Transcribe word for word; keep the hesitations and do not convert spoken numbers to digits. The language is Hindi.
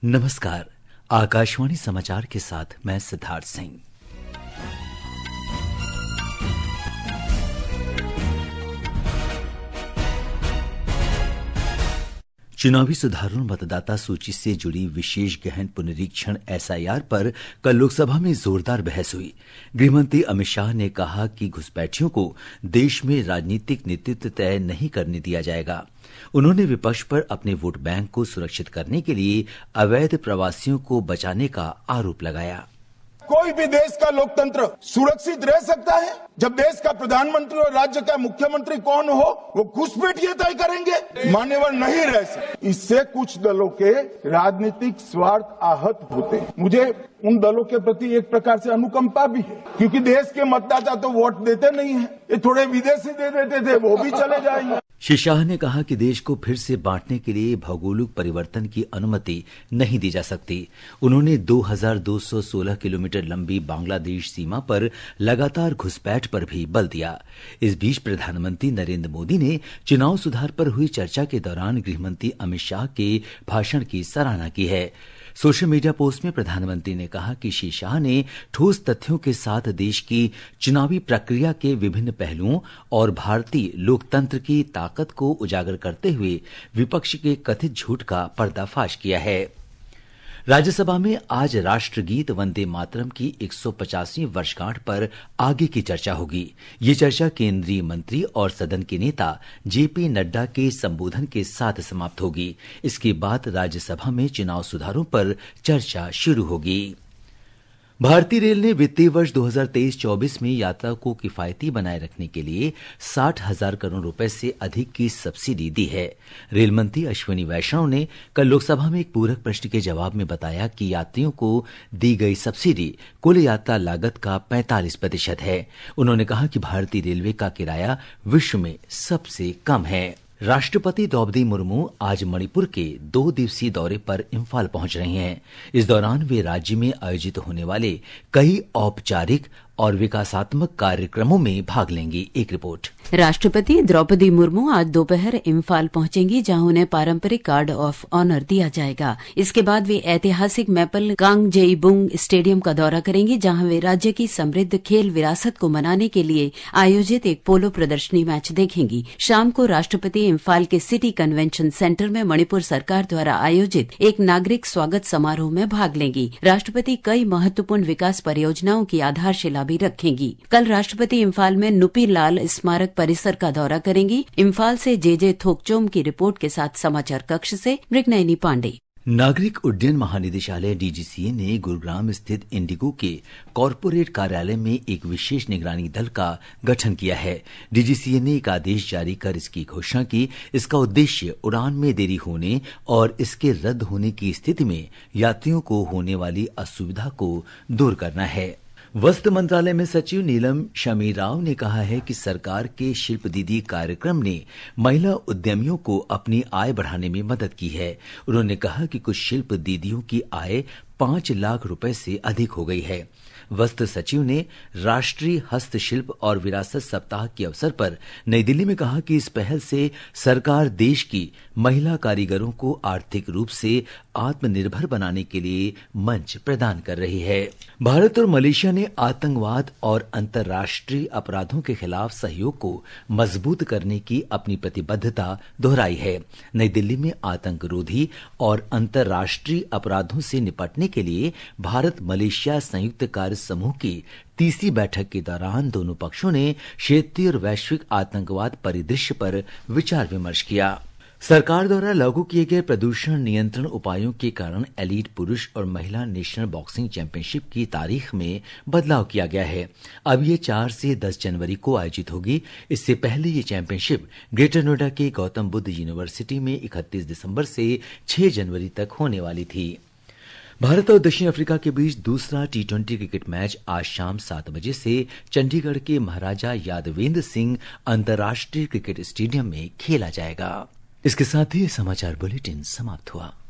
नमस्कार, आकाशवाणी समाचार के साथ मैं सिद्धार्थ सिंह। चुनावी सुधारों मतदाता सूची से जुड़ी विशेष गहन पुनरीक्षण एस आई आर पर कल लोकसभा में जोरदार बहस हुई। गृहमंत्री अमित शाह ने कहा कि घुसपैठियों को देश में राजनीतिक नेतृत्व तय नहीं करने दिया जाएगा। उन्होंने विपक्ष पर अपने वोट बैंक को सुरक्षित करने के लिए अवैध प्रवासियों को बचाने का आरोप लगाया। कोई भी देश का लोकतंत्र सुरक्षित रह सकता है जब देश का प्रधानमंत्री और राज्य का मुख्यमंत्री कौन हो वो घुसपैठिए तय करेंगे, मान्यवर नहीं रह सकते। इससे कुछ दलों के राजनीतिक स्वार्थ आहत होते हैं। मुझे उन दलों के प्रति एक प्रकार से अनुकंपा भी है, क्योंकि देश के मतदाता तो वोट देते नहीं है। ये थोड़े विदेशी दे देते थे, वो भी चले जाएंगे। श्री शाह ने कहा कि देश को फिर से बांटने के लिए भौगोलिक परिवर्तन की अनुमति नहीं दी जा सकती। उन्होंने दो हज़ार दो सौ सोलह किलोमीटर लंबी बांग्लादेश सीमा पर लगातार घुसपैठ पर भी बल दिया। इस बीच प्रधानमंत्री नरेंद्र मोदी ने चुनाव सुधार पर हुई चर्चा के दौरान गृहमंत्री अमित शाह के भाषण की सराहना की है। सोशल मीडिया पोस्ट में प्रधानमंत्री ने कहा कि श्री शाह ने ठोस तथ्यों के साथ देश की चुनावी प्रक्रिया के विभिन्न पहलुओं और भारतीय लोकतंत्र की ताकत को उजागर करते हुए विपक्ष के कथित झूठ का पर्दाफाश किया है। राज्यसभा में आज राष्ट्रगीत वंदे मातरम की एक सौ पचासवीं वर्षगांठ पर आगे की चर्चा होगी। ये चर्चा केंद्रीय मंत्री और सदन के नेता जेपी नड्डा के संबोधन के साथ समाप्त होगी। इसके बाद राज्यसभा में चुनाव सुधारों पर चर्चा शुरू होगी। भारतीय रेल ने वित्तीय वर्ष दो हज़ार तेईस चौबीस में यात्रा को किफायती बनाए रखने के लिए साठ हजार करोड़ रुपए से अधिक की सब्सिडी दी है। रेल मंत्री अश्विनी वैष्णव ने कल लोकसभा में एक पूरक प्रश्न के जवाब में बताया कि यात्रियों को दी गई सब्सिडी कुल यात्रा लागत का पैंतालीस प्रतिशत है। उन्होंने कहा कि भारतीय रेलवे का किराया विश्व में सबसे कम है। राष्ट्रपति द्रौपदी मुर्मू आज मणिपुर के दो दिवसीय दौरे पर इम्फाल पहुंच रही हैं। इस दौरान वे राज्य में आयोजित होने वाले कई औपचारिक और विकासात्मक कार्यक्रमों में भाग लेंगी। एक रिपोर्ट। राष्ट्रपति द्रौपदी मुर्मू आज दोपहर इम्फाल पहुंचेंगी, जहां उन्हें पारंपरिक गार्ड ऑफ ऑनर दिया जाएगा। इसके बाद वे ऐतिहासिक मैपल कांगजेईबुंग स्टेडियम का दौरा करेंगी, जहां वे राज्य की समृद्ध खेल विरासत को मनाने के लिए आयोजित एक पोलो प्रदर्शनी मैच देखेंगी। शाम को राष्ट्रपति इम्फाल के सिटी कन्वेंशन सेंटर में मणिपुर सरकार द्वारा आयोजित एक नागरिक स्वागत समारोह में भाग लेंगी। राष्ट्रपति कई महत्वपूर्ण विकास परियोजनाओं की आधारशिला भी रखेंगी। कल राष्ट्रपति इम्फाल में नुपी लाल स्मारक परिसर का दौरा करेंगी। इम्फाल से जे जे थोकचोम की रिपोर्ट के साथ समाचार कक्ष से मृगनयनी पांडे। नागरिक उड्डयन महानिदेशालय डी जी सी ए ने गुरुग्राम स्थित इंडिगो के कॉरपोरेट कार्यालय में एक विशेष निगरानी दल का गठन किया है। डी जी सी ए ने एक आदेश जारी कर इसकी घोषणा की। इसका उद्देश्य उड़ान में देरी होने और इसके रद्द होने की स्थिति में यात्रियों को होने वाली असुविधा को दूर करना है। वस्त्र मंत्रालय में सचिव नीलम शमी राव ने कहा है कि सरकार के शिल्प दीदी कार्यक्रम ने महिला उद्यमियों को अपनी आय बढ़ाने में मदद की है। उन्होंने कहा कि कुछ शिल्प दीदियों की आय पांच लाख रुपए से अधिक हो गई है। वस्त्र सचिव ने राष्ट्रीय हस्तशिल्प और विरासत सप्ताह के अवसर पर नई दिल्ली में कहा कि इस पहल से सरकार देश की महिला कारीगरों को आर्थिक रूप से आत्मनिर्भर बनाने के लिए मंच प्रदान कर रही है। भारत और मलेशिया ने आतंकवाद और अंतर्राष्ट्रीय अपराधों के खिलाफ सहयोग को मजबूत करने की अपनी प्रतिबद्धता दोहराई है। नई दिल्ली में आतंकरोधी और अंतर्राष्ट्रीय अपराधों से निपटने के लिए भारत मलेशिया संयुक्त कार्य समूह की तीसरी बैठक के दौरान दोनों पक्षों ने क्षेत्रीय और वैश्विक आतंकवाद परिदृश्य पर विचार विमर्श किया। सरकार द्वारा लागू किए गए प्रदूषण नियंत्रण उपायों के कारण एलीट पुरुष और महिला नेशनल बॉक्सिंग चैंपियनशिप की तारीख में बदलाव किया गया है। अब ये चार से दस जनवरी को आयोजित होगी। इससे पहले ये चैंपियनशिप ग्रेटर नोएडा के गौतम बुद्ध यूनिवर्सिटी में इकतीस दिसंबर से छह जनवरी तक होने वाली थी। भारत और दक्षिण अफ्रीका के बीच दूसरा टी ट्वेंटी क्रिकेट मैच आज शाम सात बजे से चंडीगढ़ के महाराजा यादवेंद्र सिंह अंतर्राष्ट्रीय क्रिकेट स्टेडियम में खेला जाएगा। इसके साथ ही समाचार बुलेटिन समाप्त हुआ।